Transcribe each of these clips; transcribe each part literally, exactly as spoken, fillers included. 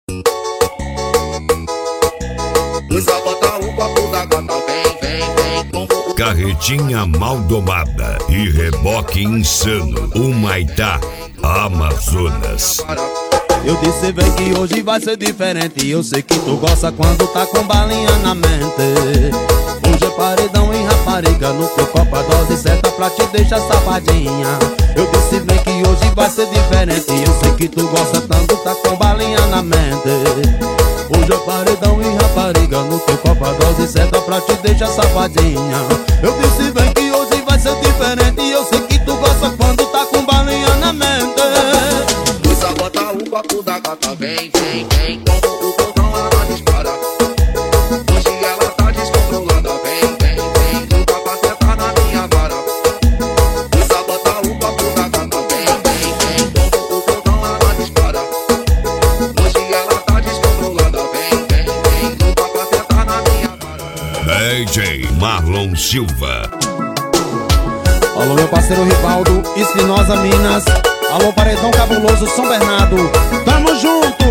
Usa bota o copo da gata, vem, vem, vem como Carretinha mal domada e reboque insano. Humaitá, Amazonas. Eu disse vem que hoje vai ser diferente. Eu sei que tu gosta quando tá com balinha na mente. Hoje é paredão e rapariga, no teu copo a dose certa pra te deixar safadinha. Eu disse vem que hoje vai ser diferente. Eu sei que tu gosta tanto, tá com balinha na mente. Hoje é paredão e rapariga, no teu copo a dose certa pra te deixar safadinha. Eu disse vem que hoje vai ser diferente. Eu sei que tu gosta quando tá com balinha na mente. Usa bota o copo da gata, vem, vem, vem como o botão ela dispara. Hoje ela tá descontrolada, vem, vem, vem nunca vai acertar na minha vara. Usa bota o copo da gata, vem, vem, vem como o botão ela dispara. Hoje ela tá descontrolada, vem, vem, vem nunca vai acertar na minha vara. D J Marlon Silva. Alô meu parceiro Rivaldo, Espinosa Minas. Alô Paredão Cabuloso, São Bernardo. Tamo junto!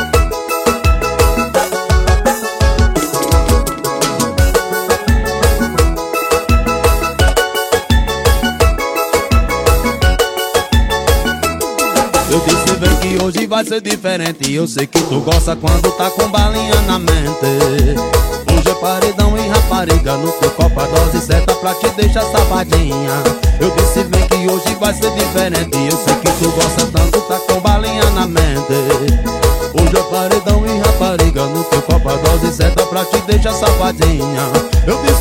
Eu disse vem que hoje vai ser diferente. Eu sei que tu gosta quando tá com balinha na mente. Hoje é paredão e rapariga, no teu copo a dose certa pra te deixar safadinha. Eu disse vem que hoje vai ser diferente. Eu sei que tu gosta tanto, tá com balinha na mente. Hoje é paredão e rapariga, no teu copo a dose certa pra te deixar safadinha. Eu disse